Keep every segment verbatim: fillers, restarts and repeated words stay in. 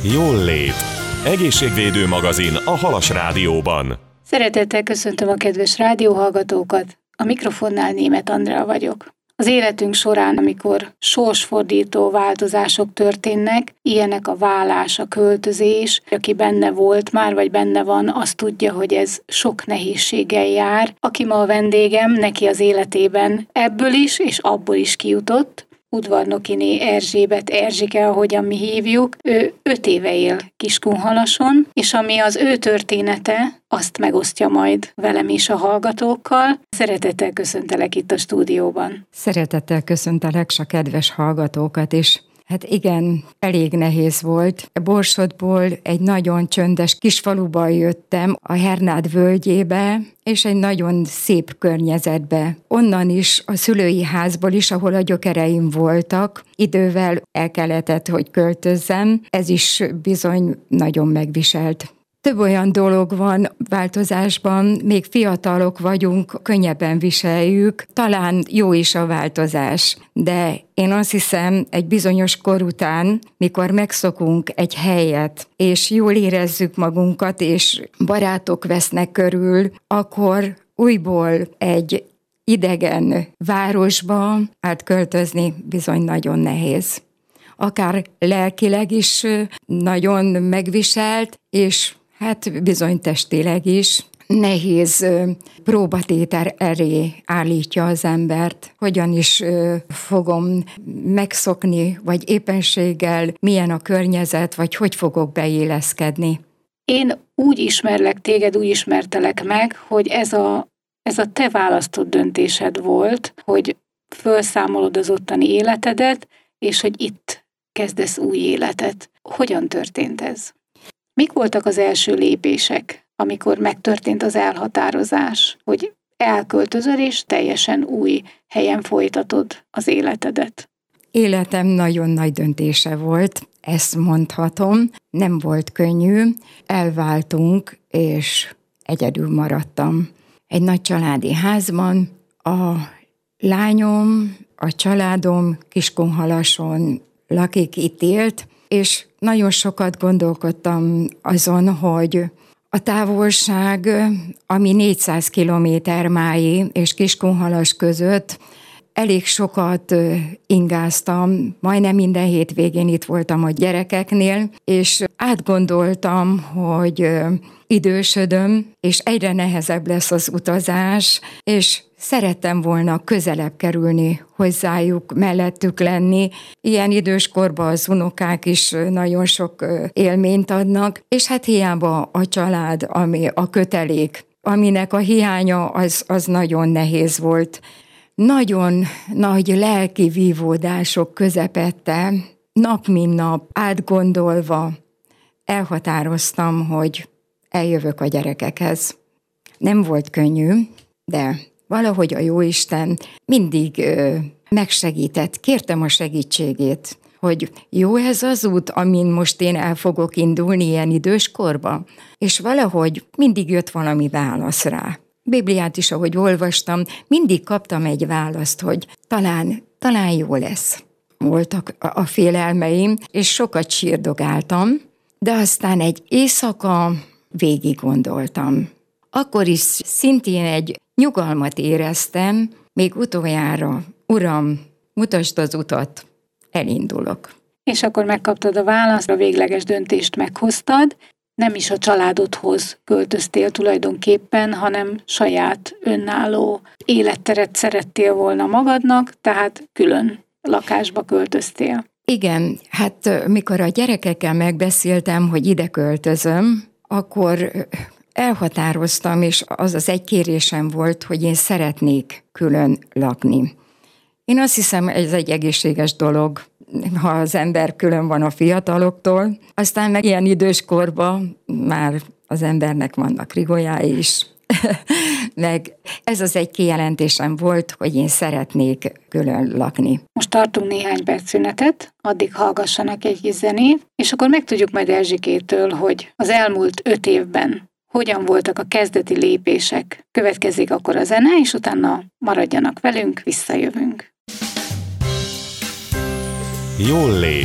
Jól lét. Egészségvédő magazin a Halas Rádióban. Szeretettel köszöntöm a kedves rádióhallgatókat. A mikrofonnál Németh Andrea vagyok. Az életünk során, amikor sorsfordító változások történnek, ilyenek a vállás, a költözés, aki benne volt már, vagy benne van, az tudja, hogy ez sok nehézséggel jár. Aki ma a vendégem, neki az életében ebből is, és abból is kijutott. Udvarnokiné Erzsébet, Erzsike, ahogyan mi hívjuk, ő öt éve él Kiskunhalason, és ami az ő története, azt megosztja majd velem is a hallgatókkal. Szeretettel köszöntelek itt a stúdióban. Szeretettel köszöntelek a kedves hallgatókat is. Hát igen, elég nehéz volt. Borsodból egy nagyon csöndes kisfaluban jöttem, a Hernád völgyébe, és egy nagyon szép környezetbe. Onnan is, a szülői házból is, ahol a gyökereim voltak, idővel el kellett, hogy költözzem. Ez is bizony nagyon megviselt. Több olyan dolog van változásban, még fiatalok vagyunk, könnyebben viseljük, talán jó is a változás, de én azt hiszem, egy bizonyos kor után, mikor megszokunk egy helyet, és jól érezzük magunkat, és barátok vesznek körül, akkor újból egy idegen városba átköltözni bizony nagyon nehéz. Akár lelkileg is nagyon megviselt, és hát bizony testileg is nehéz próbatétel elé állítja az embert. Hogyan is fogom megszokni, vagy éppenséggel milyen a környezet, vagy hogy fogok beilleszkedni. Én úgy ismerlek téged, úgy ismertelek meg, hogy ez a, ez a te választott döntésed volt, hogy felszámolod az ottani életedet, és hogy itt kezdesz új életet. Hogyan történt ez? Mik voltak az első lépések, amikor megtörtént az elhatározás, hogy elköltözöl és teljesen új helyen folytatod az életedet? Életem nagyon nagy döntése volt, ezt mondhatom. Nem volt könnyű, elváltunk, és egyedül maradtam. Egy nagy családi házban a lányom, a családom Kiskunhalason lakik, itt élt, és nagyon sokat gondolkodtam azon, hogy a távolság, ami négyszáz kilométer Mályi és Kiskunhalas között, elég sokat ingáztam, majdnem minden hétvégén itt voltam a gyerekeknél, és átgondoltam, hogy idősödöm, és egyre nehezebb lesz az utazás, és szerettem volna közelebb kerülni hozzájuk, mellettük lenni. Ilyen időskorban az unokák is nagyon sok élményt adnak, és hát hiába a család, ami a kötelék, aminek a hiánya az, az nagyon nehéz volt. Nagyon nagy lelki vívódások közepette, nap mint nap átgondolva elhatároztam, hogy eljövök a gyerekekhez. Nem volt könnyű, de valahogy a Jóisten mindig ö, megsegített, kértem a segítségét, hogy jó ez az út, amin most én el fogok indulni ilyen időskorba, és valahogy mindig jött valami válasz rá. Bibliát is, ahogy olvastam, mindig kaptam egy választ, hogy talán, talán jó lesz. Voltak a félelmeim, és sokat sírdogáltam, de aztán egy éjszaka végig gondoltam. Akkor is szintén egy nyugalmat éreztem, még utoljára, Uram, mutasd az utat, elindulok. És akkor megkaptad a választ, a végleges döntést meghoztad, nem is a családodhoz költöztél tulajdonképpen, hanem saját önálló életteret szerettél volna magadnak, tehát külön lakásba költöztél. Igen, hát mikor a gyerekekkel megbeszéltem, hogy ide költözöm, akkor elhatároztam, és az az egy kérésem volt, hogy én szeretnék külön lakni. Én azt hiszem, ez egy egészséges dolog, ha az ember külön van a fiataloktól. Aztán meg ilyen időskorban már az embernek vannak rigójái is. Meg ez az egy kijelentésem volt, hogy én szeretnék külön lakni. Most tartunk néhány perc szünetet, addig hallgassanak egy kis zenét, és akkor megtudjuk majd Erzsikétől, hogy az elmúlt öt évben hogyan voltak a kezdeti lépések. Következik akkor a zene, és utána maradjanak velünk, visszajövünk. Jól lét.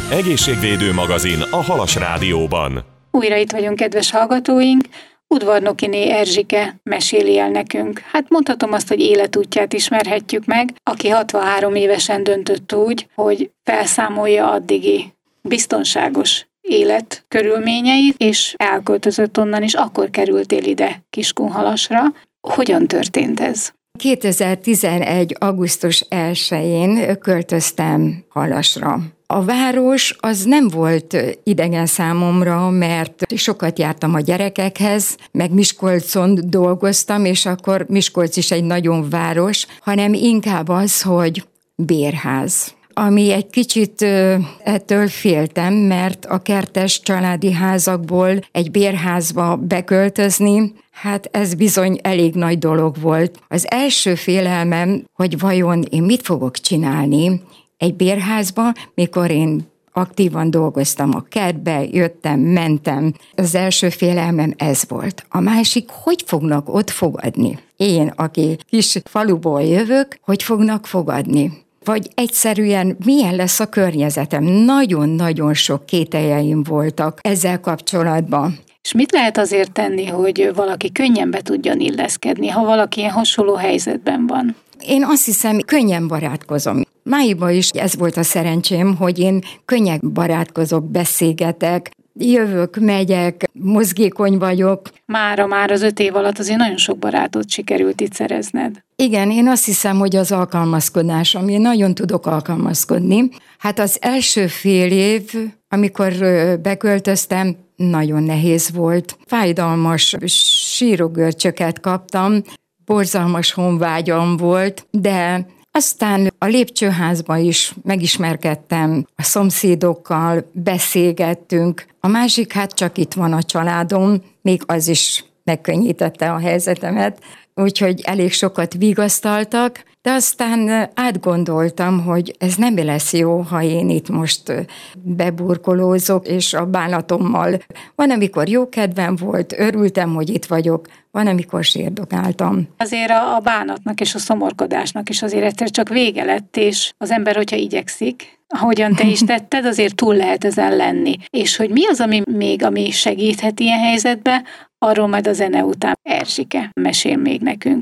Egészségvédő magazin a Halas Rádióban. Újra itt vagyunk, kedves hallgatóink. Udvarnokiné Erzsike meséli el nekünk. Hát mondhatom azt, hogy életútját ismerhetjük meg, aki hatvanhárom évesen döntött úgy, hogy felszámolja addigi biztonságos élet körülményeit, és elköltözött onnan, és akkor kerültél ide Kiskunhalasra. Hogyan történt ez? kétezer-tizenegy. augusztus elsején költöztem Halasra. A város az nem volt idegen számomra, mert sokat jártam a gyerekekhez, meg Miskolcon dolgoztam, és akkor Miskolc is egy nagyon város, hanem inkább az, hogy bérház. Ami egy kicsit ettől féltem, mert a kertes családi házakból egy bérházba beköltözni, hát ez bizony elég nagy dolog volt. Az első félelmem, hogy vajon én mit fogok csinálni egy bérházba, mikor én aktívan dolgoztam a kertbe, jöttem, mentem. Az első félelmem ez volt. A másik, hogy fognak ott fogadni? Én, aki kis faluból jövök, hogy fognak fogadni? Vagy egyszerűen milyen lesz a környezetem? Nagyon-nagyon sok kételjeim voltak ezzel kapcsolatban. És mit lehet azért tenni, hogy valaki könnyen be tudjon illeszkedni, ha valaki ilyen hasonló helyzetben van? Én azt hiszem, könnyen barátkozom. Máiban is ez volt a szerencsém, hogy én könnyen barátkozok, beszélgetek, jövök, megyek, mozgékony vagyok. Mára már az öt év alatt azért nagyon sok barátot sikerült itt szerezned. Igen, én azt hiszem, hogy az alkalmazkodás, ami nagyon tudok alkalmazkodni. Hát az első fél év, amikor beköltöztem, nagyon nehéz volt. Fájdalmas sírogörcsöket kaptam, borzalmas honvágyam volt, de aztán a lépcsőházban is megismerkedtem a szomszédokkal, beszélgettünk. A másik, hát csak itt van a családom, még az is megkönnyítette a helyzetemet, úgyhogy elég sokat vigasztaltak, de aztán átgondoltam, hogy ez nem lesz jó, ha én itt most beburkolózok, és a bánatommal. Van, amikor jó kedvem volt, örültem, hogy itt vagyok, van, amikor sérdogáltam. Azért a bánatnak és a szomorkodásnak is azért egyszer csak vége lett, és az ember, hogyha igyekszik, ahogyan te is tetted, azért túl lehet ezen lenni. És hogy mi az, ami még, ami segíthet ilyen helyzetbe, arról majd a zene után Erzsike mesél még nekünk.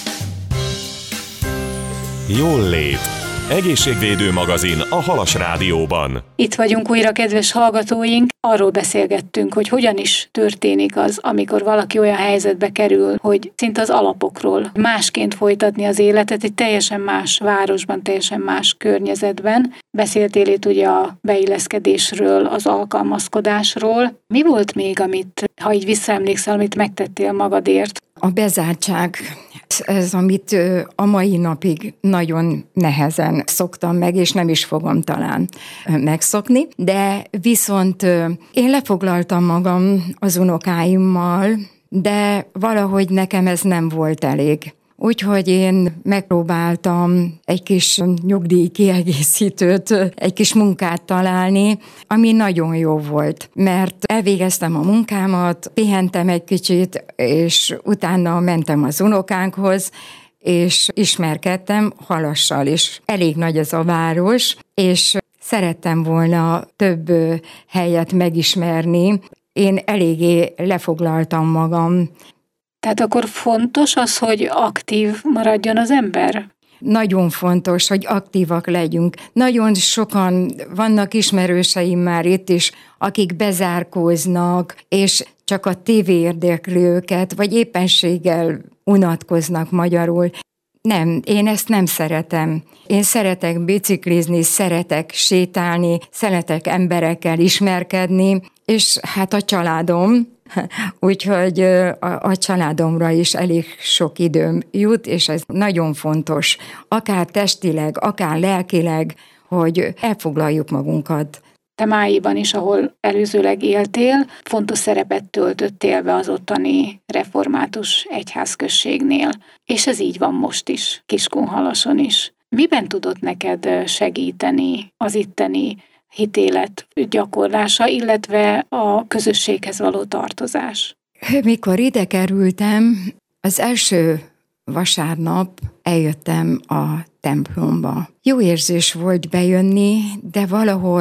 Jól lét. Egészségvédő magazin a Halas Rádióban. Itt vagyunk újra, kedves hallgatóink. Arról beszélgettünk, hogy hogyan is történik az, amikor valaki olyan helyzetbe kerül, hogy szinte az alapokról másként folytatni az életet, egy teljesen más városban, teljesen más környezetben. Beszéltél itt ugye a beilleszkedésről, az alkalmazkodásról. Mi volt még, amit, ha így visszaemlékszel, amit megtettél magadért? A bezártság, ez, amit a mai napig nagyon nehezen szoktam meg, és nem is fogom talán megszokni, de viszont én lefoglaltam magam az unokáimmal, de valahogy nekem ez nem volt elég. Úgyhogy én megpróbáltam egy kis nyugdíj kiegészítőt, egy kis munkát találni, ami nagyon jó volt, mert elvégeztem a munkámat, pihentem egy kicsit, és utána mentem az unokánkhoz, és ismerkedtem Halassal is. Elég nagy ez a város, és szerettem volna több helyet megismerni. Én eléggé lefoglaltam magam. Tehát akkor fontos az, hogy aktív maradjon az ember? Nagyon fontos, hogy aktívak legyünk. Nagyon sokan vannak ismerőseim már itt is, akik bezárkóznak, és csak a tévé érdekli őket, vagy éppenséggel unatkoznak magyarul. Nem, én ezt nem szeretem. Én szeretek biciklizni, szeretek sétálni, szeretek emberekkel ismerkedni, és hát a családom, úgyhogy a, a családomra is elég sok időm jut, és ez nagyon fontos, akár testileg, akár lelkileg, hogy elfoglaljuk magunkat. Te Máiban is, ahol előzőleg éltél, fontos szerepet töltöttél be az ottani református egyházközségnél, és ez így van most is, Kiskunhalason is. Miben tudott neked segíteni az itteni hitélet gyakorlása, illetve a közösséghez való tartozás? Mikor ide kerültem, az első vasárnap eljöttem a templomba. Jó érzés volt bejönni, de valahogy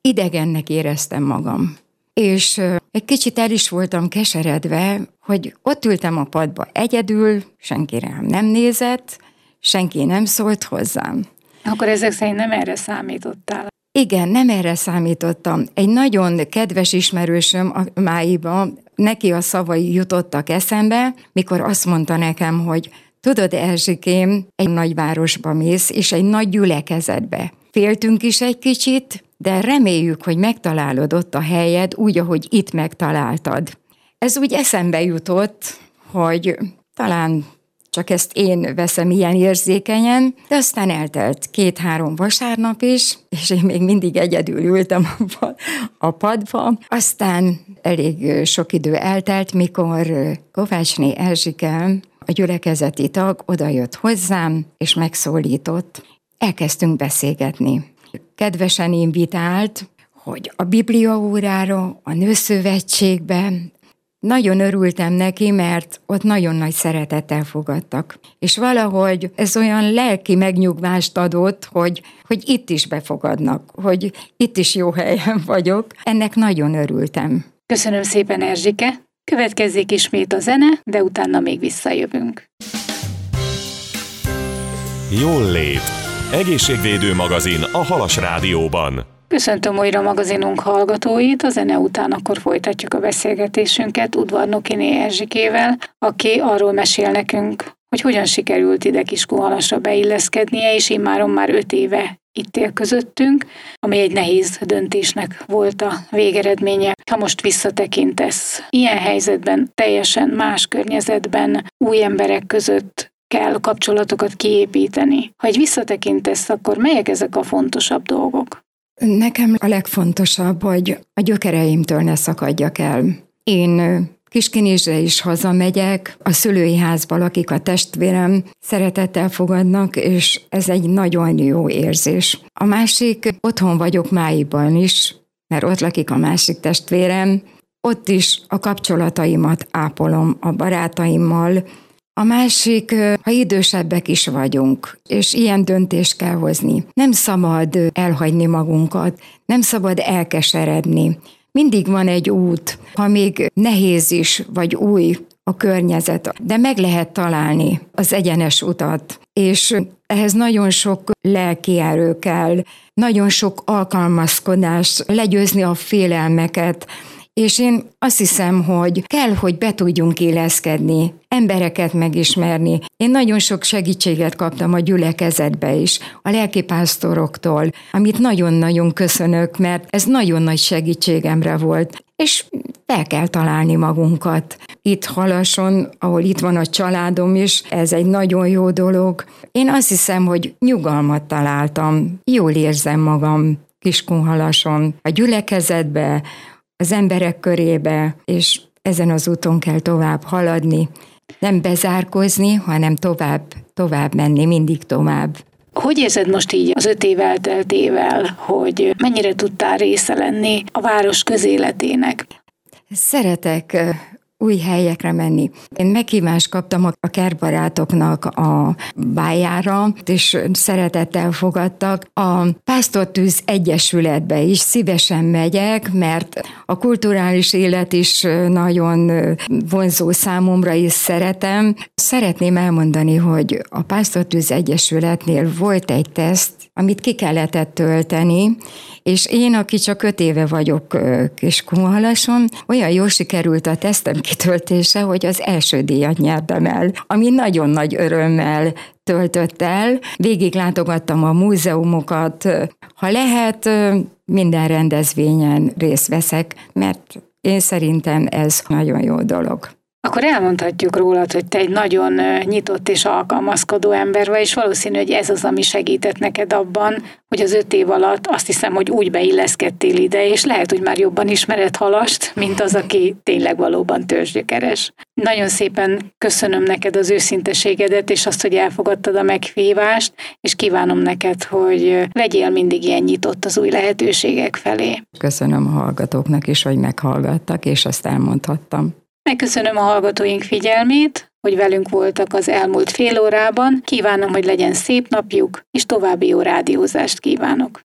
idegennek éreztem magam. És egy kicsit el is voltam keseredve, hogy ott ültem a padba egyedül, senki rám nem nézett, senki nem szólt hozzám. Akkor ezek szerint nem erre számítottál? Igen, nem erre számítottam. Egy nagyon kedves ismerősöm a máiban, neki a szavai jutottak eszembe, mikor azt mondta nekem, hogy tudod, Erzsikém, egy nagyvárosba mész, és egy nagy gyülekezetbe. Féltünk is egy kicsit, de reméljük, hogy megtalálod ott a helyed úgy, ahogy itt megtaláltad. Ez úgy eszembe jutott, hogy talán csak ezt én veszem ilyen érzékenyen, de aztán eltelt két-három vasárnap is, és én még mindig egyedül ültem a padba. Aztán elég sok idő eltelt, mikor Kovácsné Erzsike, a gyülekezeti tag, odajött hozzám, és megszólított. Elkezdtünk beszélgetni. Kedvesen invitált, hogy a bibliaórára, a Nőszövetségbe. Nagyon örültem neki, mert ott nagyon nagy szeretettel fogadtak. És valahogy ez olyan lelki megnyugvást adott, hogy, hogy itt is befogadnak, hogy itt is jó helyen vagyok. Ennek nagyon örültem. Köszönöm szépen, Erzsike. Következzék ismét a zene, de utána még visszajövünk. Jól lét. Egészségvédő magazin a Halas Rádióban. Köszöntöm újra magazinunk hallgatóit, a zene után akkor folytatjuk a beszélgetésünket Udvarnokiné Erzsikével, aki arról mesél nekünk, hogy hogyan sikerült ide Kiskunhalasra beilleszkednie, és immáron már öt éve itt él közöttünk, ami egy nehéz döntésnek volt a végeredménye. Ha most visszatekintesz, ilyen helyzetben, teljesen más környezetben, új emberek között kell kapcsolatokat kiépíteni. Ha egy visszatekintesz, akkor melyek ezek a fontosabb dolgok? Nekem a legfontosabb, hogy a gyökereimtől ne szakadjak el. Én Kiskinizsre is hazamegyek, a szülői házba lakik a testvérem, szeretettel fogadnak, és ez egy nagyon jó érzés. A másik, otthon vagyok Máiban is, mert ott lakik a másik testvérem, ott is a kapcsolataimat ápolom a barátaimmal. A másik, ha idősebbek is vagyunk, és ilyen döntést kell hozni. Nem szabad elhagyni magunkat, nem szabad elkeseredni. Mindig van egy út, ha még nehéz is, vagy új a környezet, de meg lehet találni az egyenes utat. És ehhez nagyon sok lelki erő kell, nagyon sok alkalmazkodás, legyőzni a félelmeket, és én azt hiszem, hogy kell, hogy be tudjunk illeszkedni, embereket megismerni. Én nagyon sok segítséget kaptam a gyülekezetbe is, a lelkipásztoroktól, amit nagyon-nagyon köszönök, mert ez nagyon nagy segítségemre volt. És fel kell találni magunkat. Itt Halason, ahol itt van a családom is, ez egy nagyon jó dolog. Én azt hiszem, hogy nyugalmat találtam, jól érzem magam Kiskunhalason, a gyülekezetbe, az emberek körébe, és ezen az úton kell tovább haladni. Nem bezárkozni, hanem tovább, tovább menni, mindig tovább. Hogy érzed most így az öt év elteltével, hogy mennyire tudtál része lenni a város közéletének? Szeretek új helyekre menni. Én meghívást kaptam a kertbarátoknak a bájára, és szeretettel fogadtak. A Pásztortűz Egyesületbe is szívesen megyek, mert a kulturális élet is nagyon vonzó számomra, is szeretem. Szeretném elmondani, hogy a Pásztortűz Egyesületnél volt egy teszt, amit ki kellett tölteni, és én, aki csak öt éve vagyok Kiskunhalason, olyan jól sikerült a tesztem kitöltése, hogy az első díjat nyertem el, ami nagyon nagy örömmel töltött el. Végig látogattam a múzeumokat. Ha lehet, minden rendezvényen részt veszek, mert én szerintem ez nagyon jó dolog. Akkor elmondhatjuk rólad, hogy te egy nagyon nyitott és alkalmazkodó ember vagy, és valószínű, hogy ez az, ami segített neked abban, hogy az öt év alatt azt hiszem, hogy úgy beilleszkedtél ide, és lehet, hogy már jobban ismered Halast, mint az, aki tényleg valóban törzsgyökeres. Nagyon szépen köszönöm neked az őszinteségedet, és azt, hogy elfogadtad a meghívást, és kívánom neked, hogy legyél mindig ilyen nyitott az új lehetőségek felé. Köszönöm a hallgatóknak is, hogy meghallgattak, és azt elmondhattam. Megköszönöm a hallgatóink figyelmét, hogy velünk voltak az elmúlt fél órában. Kívánom, hogy legyen szép napjuk, és további jó rádiózást kívánok.